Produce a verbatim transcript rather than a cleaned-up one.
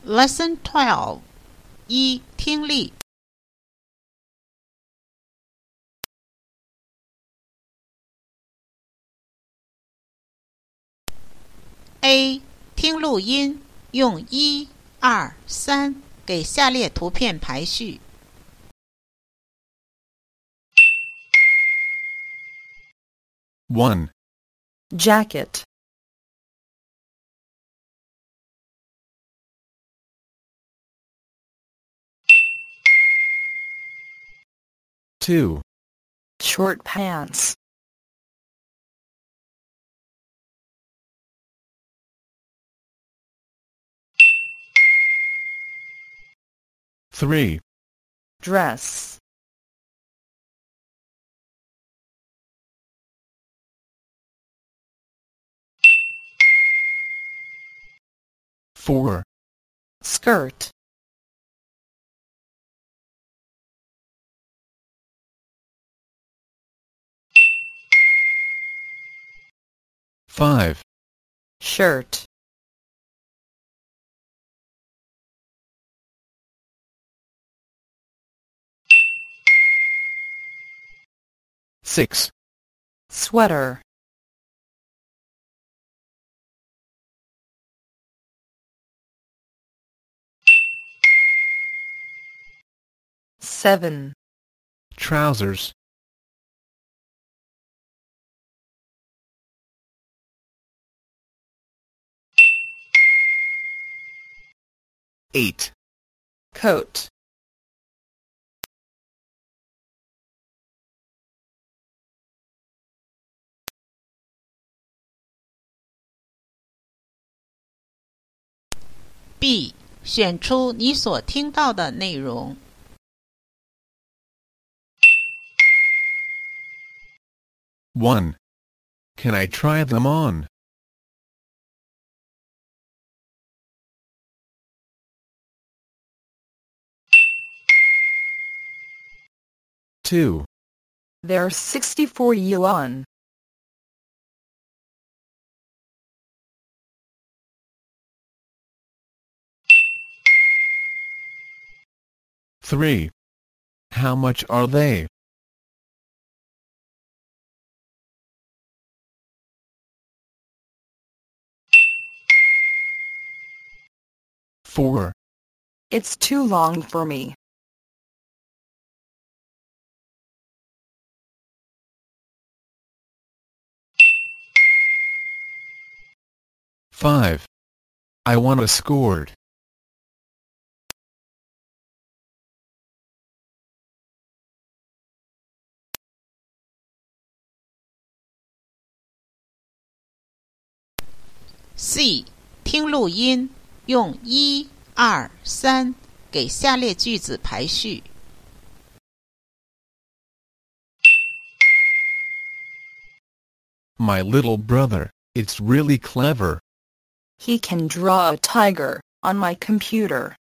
Lesson twelve 一听力 A 听录音，用一、二、三给下列图片排序。 one. Jacket. two. Short pants. three. Dress. four. Skirt. five. Shirt. six. Sweater. seven. Trousers. eight. Coat. B 选出你所听到的内容。 one. Can I try them on? two. They're sixty-four yuan. three. How much are they? four. It's too long for me. five. I want a skirt. C 听录音，用一、二、三给下列句子排序。 My little brother, it's really clever. He can draw a tiger on my computer.